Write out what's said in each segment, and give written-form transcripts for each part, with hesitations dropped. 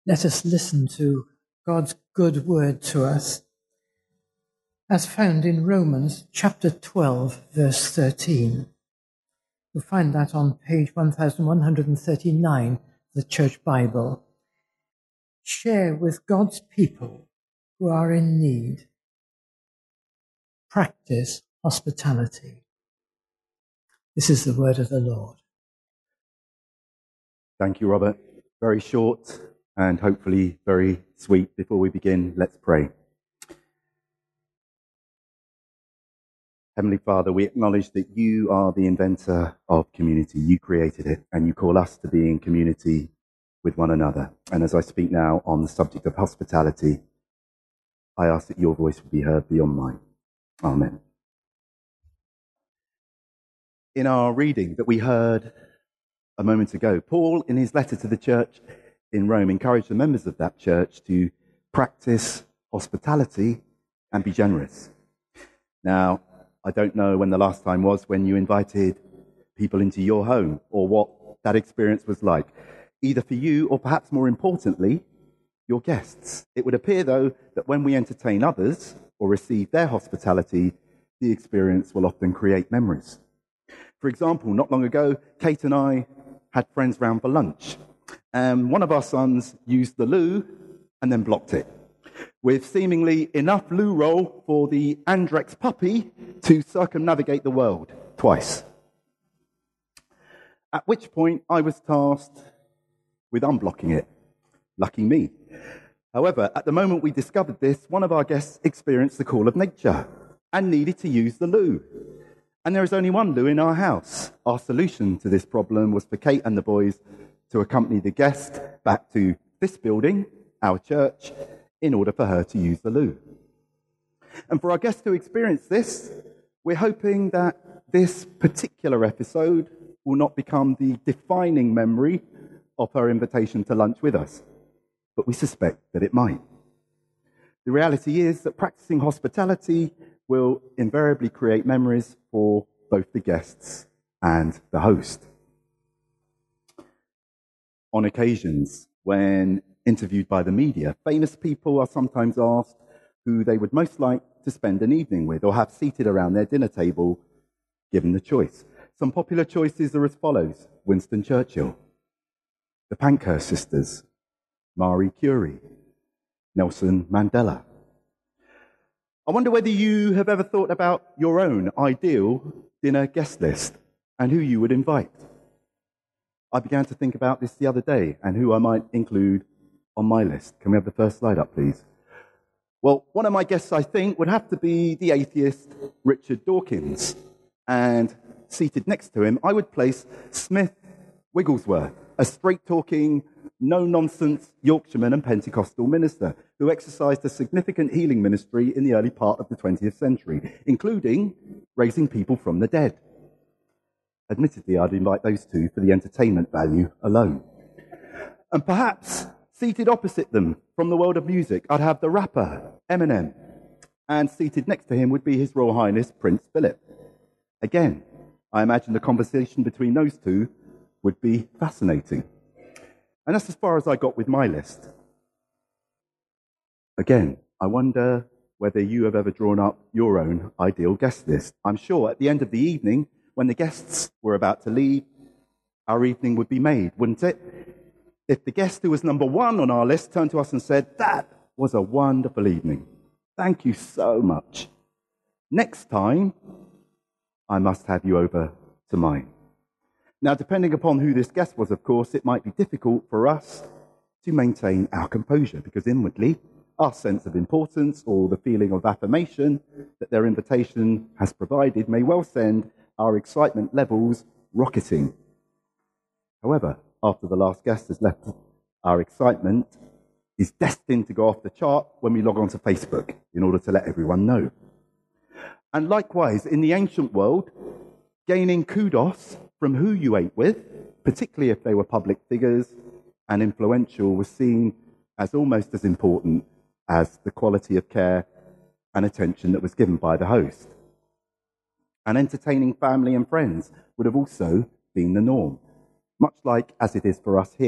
Let us listen to God's good word to us, as found in Romans chapter 12, verse 13. You'll find that on page 1139 of the Church Bible. Share with God's people who are in need. Practice hospitality. This is the word of the Lord. Thank you, Robert. Very short and hopefully very sweet. Before we begin, let's pray. Heavenly Father, we acknowledge that you are the inventor of community. You created it, and you call us to be in community with one another. And as I speak now on the subject of hospitality, I ask that your voice will be heard beyond mine. Amen. In our reading that we heard a moment ago, Paul, in his letter to the church in Rome, encouraged the members of that church to practice hospitality and be generous. Now, I don't know when the last time was when you invited people into your home or what that experience was like, either for you or perhaps more importantly, your guests. It would appear, though, that when we entertain others or receive their hospitality, the experience will often create memories. For example, not long ago, Kate and I had friends round for lunch. One of our sons used the loo and then blocked it, with seemingly enough loo roll for the Andrex puppy to circumnavigate the world twice. At which point I was tasked with unblocking it. Lucky me. However, at the moment we discovered this, one of our guests experienced the call of nature and needed to use the loo. And there is only one loo in our house. Our solution to this problem was for Kate and the boys to accompany the guest back to this building, our church, in order for her to use the loo. And for our guest to experience this, we're hoping that this particular episode will not become the defining memory of her invitation to lunch with us, but we suspect that it might. The reality is that practicing hospitality will invariably create memories for both the guests and the host. On occasions, when interviewed by the media, famous people are sometimes asked who they would most like to spend an evening with or have seated around their dinner table, given the choice. Some popular choices are as follows: Winston Churchill, the Pankhurst sisters, Marie Curie, Nelson Mandela. I wonder whether you have ever thought about your own ideal dinner guest list and who you would invite. I began to think about this the other day and who I might include on my list. Can we have the first slide up, please? Well, one of my guests, I think, would have to be the atheist Richard Dawkins. And seated next to him, I would place Smith Wigglesworth, a straight-talking, no-nonsense Yorkshireman and Pentecostal minister who exercised a significant healing ministry in the early part of the 20th century, including raising people from the dead. Admittedly, I'd invite those two for the entertainment value alone. And perhaps seated opposite them from the world of music, I'd have the rapper Eminem, and seated next to him would be His Royal Highness Prince Philip. Again, I imagine the conversation between those two would be fascinating. And that's as far as I got with my list. Again, I wonder whether you have ever drawn up your own ideal guest list. I'm sure at the end of the evening, when the guests were about to leave, our evening would be made, wouldn't it? If the guest who was number one on our list turned to us and said, "That was a wonderful evening. Thank you so much. Next time, I must have you over to mine." Now, depending upon who this guest was, of course, it might be difficult for us to maintain our composure because inwardly, our sense of importance or the feeling of affirmation that their invitation has provided may well send our excitement levels rocketing. However, after the last guest has left, our excitement is destined to go off the chart when we log on to Facebook in order to let everyone know. And likewise, in the ancient world, gaining kudos from who you ate with, particularly if they were public figures and influential, was seen as almost as important as the quality of care and attention that was given by the host. And entertaining family and friends would have also been the norm, much like as it is for us here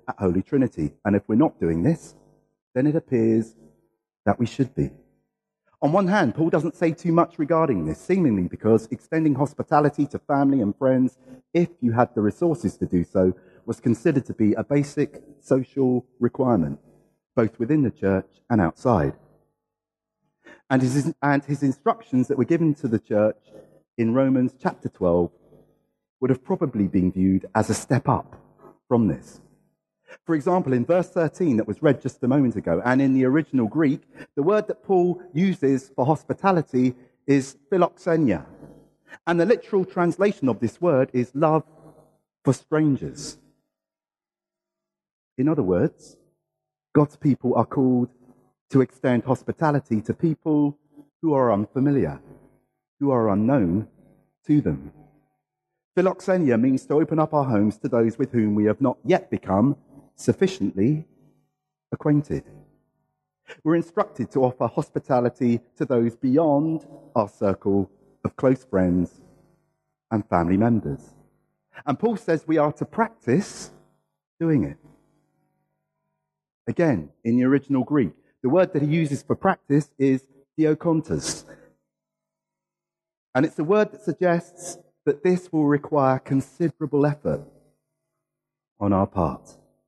at Holy Trinity. And if we're not doing this, then it appears that we should be. On one hand, Paul doesn't say too much regarding this, seemingly because extending hospitality to family and friends, if you had the resources to do so, was considered to be a basic social requirement, both within the church and outside. And his instructions that were given to the church in Romans chapter 12 would have probably been viewed as a step up from this. For example, in verse 13 that was read just a moment ago, and in the original Greek, the word that Paul uses for hospitality is philoxenia. And the literal translation of this word is love for strangers. In other words, God's people are called to extend hospitality to people who are unfamiliar, who are unknown to them. Philoxenia means to open up our homes to those with whom we have not yet become sufficiently acquainted. We're instructed to offer hospitality to those beyond our circle of close friends and family members. And Paul says we are to practice doing it. Again, in the original Greek, the word that he uses for practice is diakontos. And it's a word that suggests that this will require considerable effort on our part.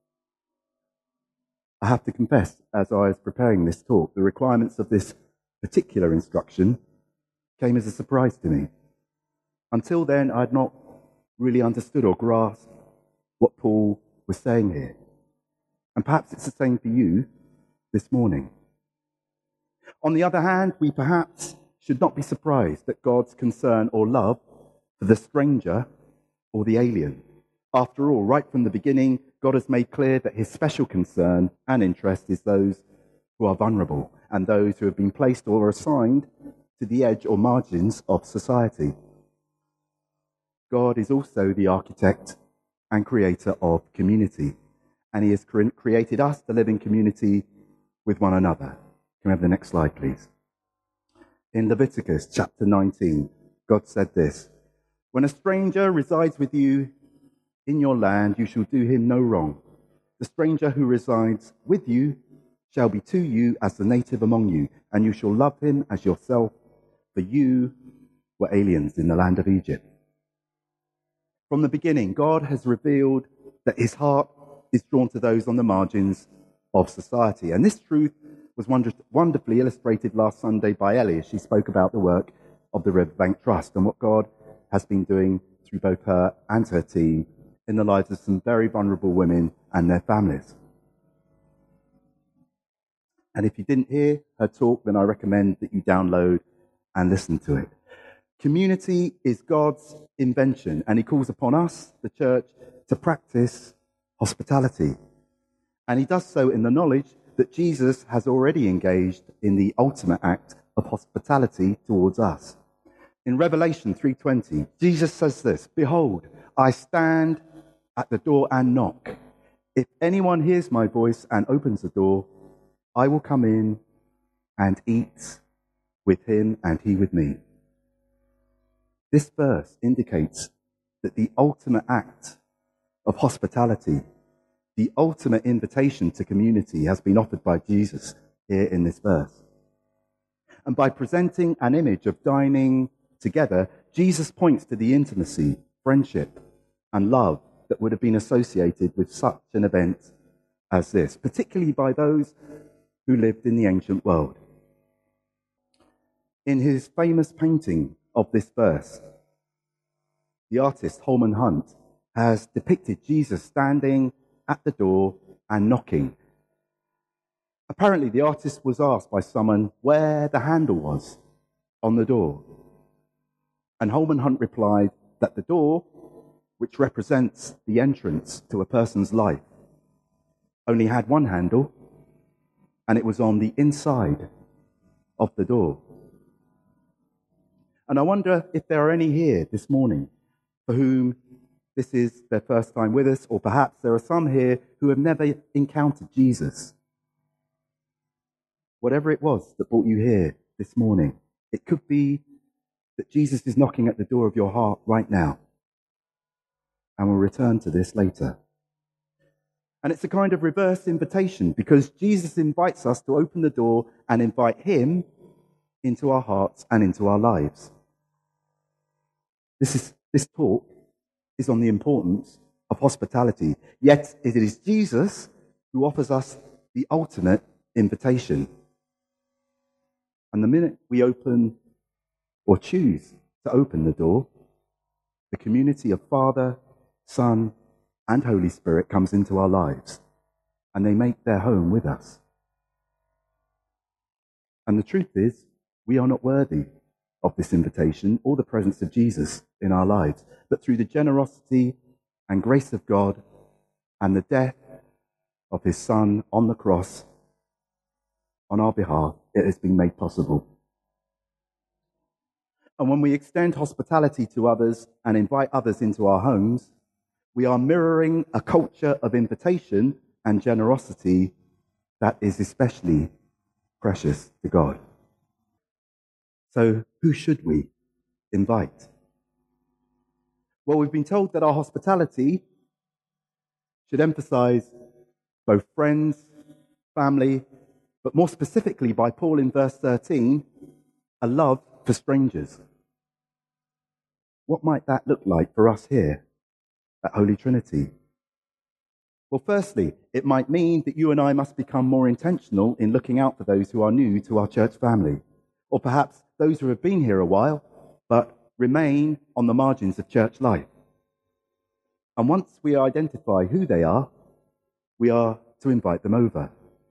I have to confess, as I was preparing this talk, the requirements of this particular instruction came as a surprise to me. Until then, I had not really understood or grasped what Paul was saying here. And perhaps it's the same for you this morning. On the other hand, we perhaps should not be surprised that God's concern or love for the stranger or the alien. After all, right from the beginning, God has made clear that his special concern and interest is those who are vulnerable and those who have been placed or assigned to the edge or margins of society. God is also the architect and creator of community, and he has created us to live in community with one another. Can we have the next slide, please? In Leviticus chapter 19, God said this: "When a stranger resides with you in your land, you shall do him no wrong. The stranger who resides with you shall be to you as the native among you, and you shall love him as yourself, for you were aliens in the land of Egypt." From the beginning, God has revealed that his heart is drawn to those on the margins of society. And this truth was wonderfully illustrated last Sunday by Ellie as she spoke about the work of the Riverbank Trust and what God has been doing through both her and her team in the lives of some very vulnerable women and their families. And if you didn't hear her talk, then I recommend that you download and listen to it. Community is God's invention, and he calls upon us, the church, to practice hospitality. And he does so in the knowledge that Jesus has already engaged in the ultimate act of hospitality towards us. In Revelation 3:20, Jesus says this: "Behold, I stand at the door and knock. If anyone hears my voice and opens the door, I will come in and eat with him and he with me." This verse indicates that the ultimate act of hospitality, the ultimate invitation to community, has been offered by Jesus here in this verse. And by presenting an image of dining together, Jesus points to the intimacy, friendship, and love that would have been associated with such an event as this, particularly by those who lived in the ancient world. In his famous painting of this verse, the artist Holman Hunt has depicted Jesus standing at the door and knocking. Apparently, the artist was asked by someone where the handle was on the door. And Holman Hunt replied that the door, which represents the entrance to a person's life, only had one handle, and it was on the inside of the door. And I wonder if there are any here this morning for whom this is their first time with us, or perhaps there are some here who have never encountered Jesus. Whatever it was that brought you here this morning, it could be that Jesus is knocking at the door of your heart right now. And we'll return to this later. And it's a kind of reverse invitation because Jesus invites us to open the door and invite him into our hearts and into our lives. This talk is on the importance of hospitality, yet it is Jesus who offers us the ultimate invitation. And the minute we open or choose to open the door, the community of Father, Son, and Holy Spirit comes into our lives, and they make their home with us. And the truth is, we are not worthy of this invitation or the presence of Jesus in our lives, but through the generosity and grace of God and the death of his Son on the cross on our behalf, it has been made possible. And when we extend hospitality to others and invite others into our homes, we are mirroring a culture of invitation and generosity that is especially precious to God. So who should we invite? Well, we've been told that our hospitality should emphasize both friends, family, but more specifically by Paul in verse 13, a love for strangers. What might that look like for us here at Holy Trinity? Well, firstly, it might mean that you and I must become more intentional in looking out for those who are new to our church family, or perhaps those who have been here a while, but remain on the margins of church life. And once we identify who they are, we are to invite them over.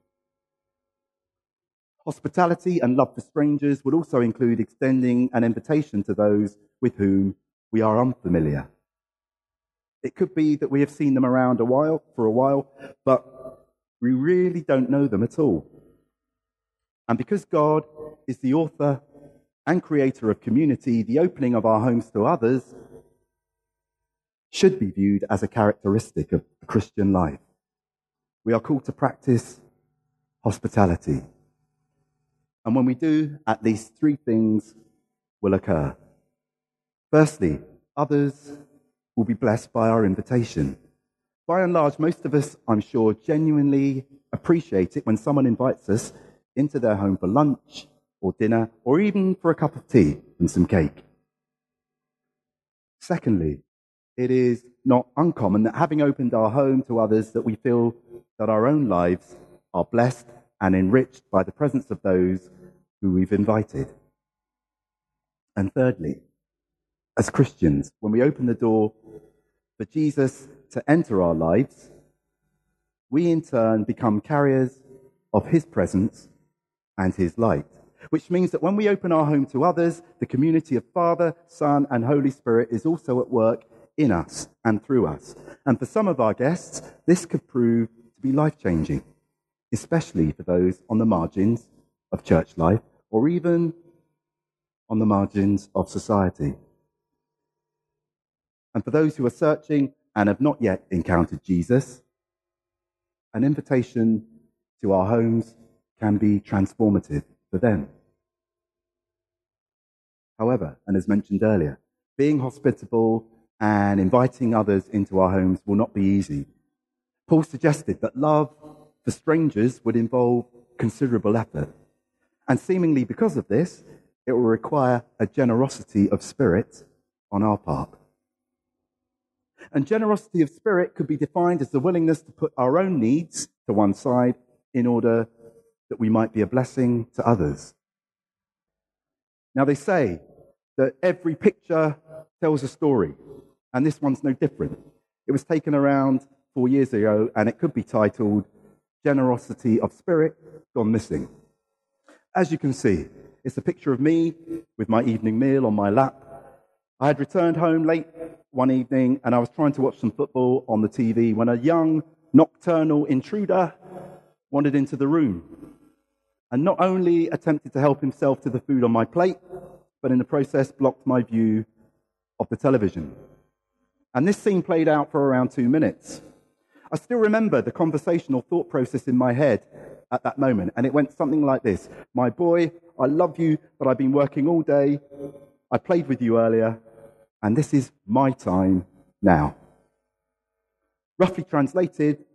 Hospitality and love for strangers would also include extending an invitation to those with whom we are unfamiliar. It could be that we have seen them around for a while, but we really don't know them at all. And because God is the author and creator of community, the opening of our homes to others should be viewed as a characteristic of the Christian life. We are called to practice hospitality. And when we do, at least three things will occur. Firstly, others will be blessed by our invitation. By and large, most of us, I'm sure, genuinely appreciate it when someone invites us into their home for lunch or dinner, or even for a cup of tea and some cake. Secondly, it is not uncommon that having opened our home to others, that we feel that our own lives are blessed and enriched by the presence of those who we've invited. And thirdly, as Christians, when we open the door for Jesus to enter our lives, we in turn become carriers of his presence and his light, which means that when we open our home to others, the community of Father, Son, and Holy Spirit is also at work in us and through us. And for some of our guests, this could prove to be life-changing, especially for those on the margins of church life or even on the margins of society. And for those who are searching and have not yet encountered Jesus, an invitation to our homes can be transformative for them. However, and as mentioned earlier, being hospitable and inviting others into our homes will not be easy. Paul suggested that love for strangers would involve considerable effort. And seemingly because of this, it will require a generosity of spirit on our part. And generosity of spirit could be defined as the willingness to put our own needs to one side in order that we might be a blessing to others. Now, they say that every picture tells a story, and this one's no different. It was taken around 4 years ago, and it could be titled Generosity of Spirit Gone Missing. As you can see, it's a picture of me with my evening meal on my lap. I had returned home late one evening, and I was trying to watch some football on the TV when a young nocturnal intruder wandered into the room and not only attempted to help himself to the food on my plate, but in the process blocked my view of the television. And this scene played out for around 2 minutes. I still remember the conversational thought process in my head at that moment, and it went something like this. My boy, I love you, but I've been working all day. I played with you earlier, and this is my time now. Roughly translated,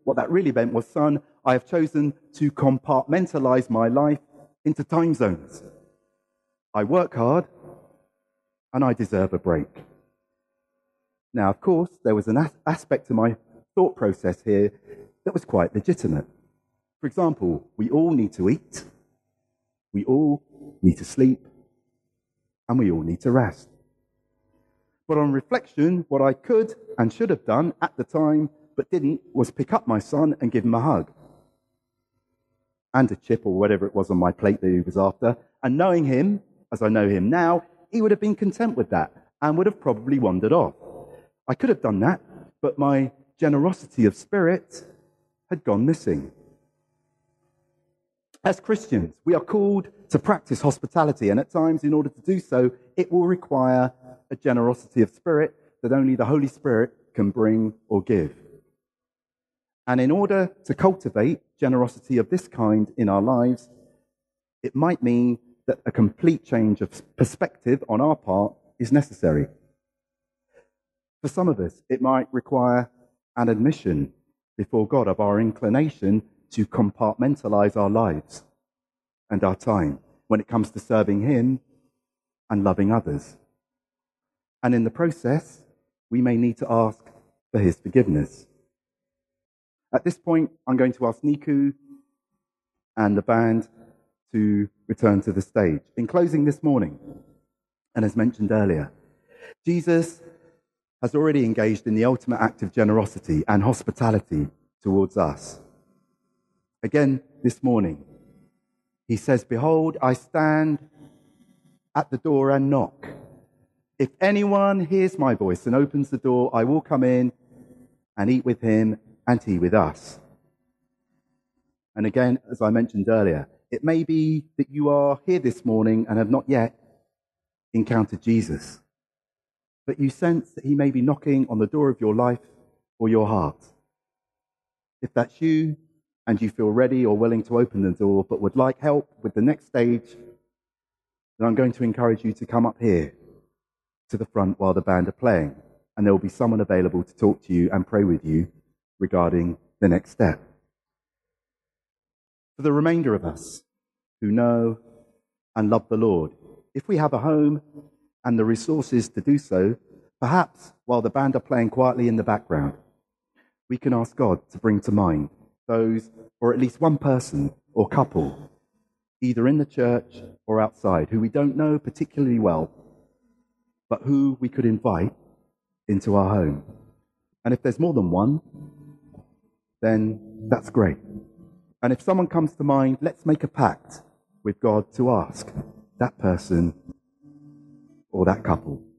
what that really meant was, son, I have chosen to compartmentalize my life into time zones. I work hard and I deserve a break. Now, of course, there was an aspect to my thought process here that was quite legitimate. For example, we all need to eat, we all need to sleep, and we all need to rest. But on reflection, what I could and should have done at the time, but didn't, was pick up my son and give him a hug. And a chip or whatever it was on my plate that he was after. And knowing him, as I know him now, he would have been content with that and would have probably wandered off. I could have done that, but my generosity of spirit had gone missing. As Christians, we are called to practice hospitality, and at times, in order to do so, it will require a generosity of spirit that only the Holy Spirit can bring or give. And in order to cultivate generosity of this kind in our lives, it might mean that a complete change of perspective on our part is necessary. For some of us, it might require an admission before God of our inclination to compartmentalize our lives and our time when it comes to serving Him and loving others. And in the process, we may need to ask for His forgiveness. At this point, I'm going to ask Niku and the band to return to the stage. In closing this morning, and as mentioned earlier, Jesus has already engaged in the ultimate act of generosity and hospitality towards us. Again, this morning, He says, "Behold, I stand at the door and knock. If anyone hears my voice and opens the door, I will come in and eat with him and he with us." And again, as I mentioned earlier, it may be that you are here this morning and have not yet encountered Jesus, but you sense that He may be knocking on the door of your life or your heart. If that's you, and you feel ready or willing to open the door, but would like help with the next stage, then I'm going to encourage you to come up here to the front while the band are playing, and there will be someone available to talk to you and pray with you regarding the next step. For the remainder of us who know and love the Lord, if we have a home and the resources to do so, perhaps while the band are playing quietly in the background, we can ask God to bring to mind those, or at least one person or couple, either in the church or outside, who we don't know particularly well, but who we could invite into our home. And if there's more than one, then that's great. And if someone comes to mind, let's make a pact with God to ask that person or that couple